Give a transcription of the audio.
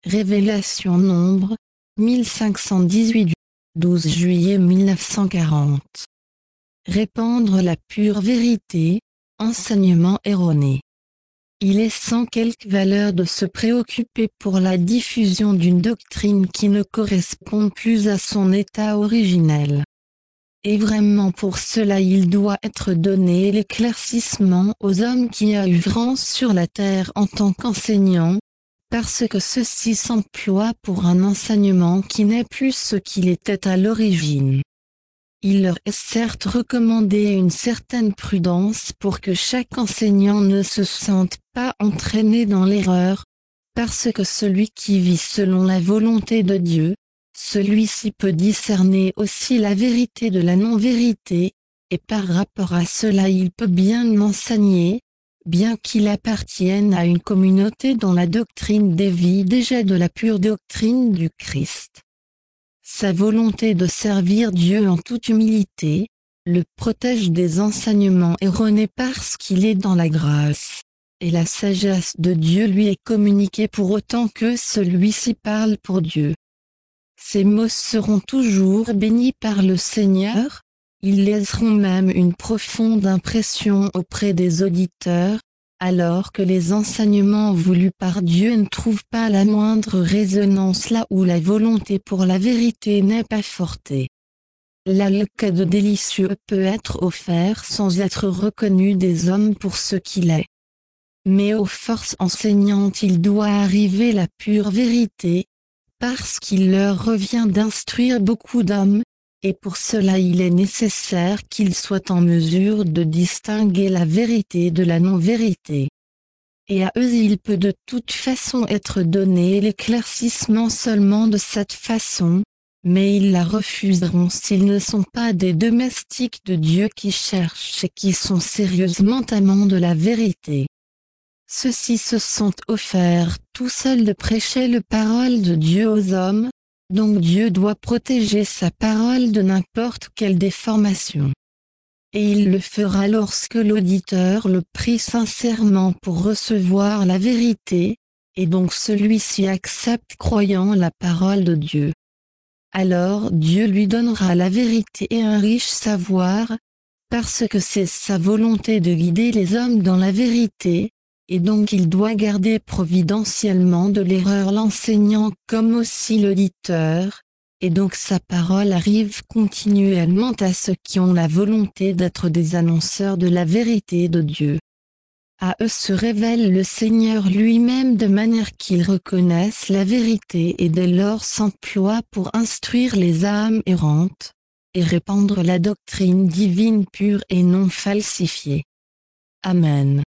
Révélation Nombre, 1518 12 juillet 1940. Répandre la pure vérité, enseignement erroné. Il est sans quelque valeur de se préoccuper pour la diffusion d'une doctrine qui ne correspond plus à son état originel. Et vraiment pour cela il doit être donné l'éclaircissement aux hommes qui œuvrent sur la terre en tant qu'enseignants, parce que ceux-ci s'emploient pour un enseignement qui n'est plus ce qu'il était à l'origine. Il leur est certes recommandé une certaine prudence pour que chaque enseignant ne se sente pas entraîné dans l'erreur, parce que celui qui vit selon la volonté de Dieu, celui-ci peut discerner aussi la vérité de la non-vérité, et par rapport à cela il peut bien enseigner, bien qu'il appartienne à une communauté dont la doctrine dévie déjà de la pure doctrine du Christ. Sa volonté de servir Dieu en toute humilité, le protège des enseignements erronés parce qu'il est dans la grâce, et la sagesse de Dieu lui est communiquée pour autant que celui-ci parle pour Dieu. Ces mots seront toujours bénis par le Seigneur, ils laisseront même une profonde impression auprès des auditeurs, alors que les enseignements voulus par Dieu ne trouvent pas la moindre résonance là où la volonté pour la vérité n'est pas forte. Là le cadeau délicieux peut être offert sans être reconnu des hommes pour ce qu'il est. Mais aux forces enseignantes il doit arriver la pure vérité, parce qu'il leur revient d'instruire beaucoup d'hommes, et pour cela il est nécessaire qu'ils soient en mesure de distinguer la vérité de la non-vérité. Et à eux il peut de toute façon être donné l'éclaircissement seulement de cette façon, mais ils la refuseront s'ils ne sont pas des domestiques de Dieu qui cherchent et qui sont sérieusement amants de la vérité. Ceux-ci se sont offerts tout seuls de prêcher la parole de Dieu aux hommes, donc Dieu doit protéger sa parole de n'importe quelle déformation. Et il le fera lorsque l'auditeur le prie sincèrement pour recevoir la vérité, et donc celui-ci accepte croyant la parole de Dieu. Alors Dieu lui donnera la vérité et un riche savoir, parce que c'est sa volonté de guider les hommes dans la vérité, et donc il doit garder providentiellement de l'erreur l'enseignant comme aussi l'auditeur, et donc sa parole arrive continuellement à ceux qui ont la volonté d'être des annonceurs de la vérité de Dieu. À eux se révèle le Seigneur lui-même de manière qu'ils reconnaissent la vérité et dès lors s'emploient pour instruire les âmes errantes, et répandre la doctrine divine pure et non falsifiée. Amen.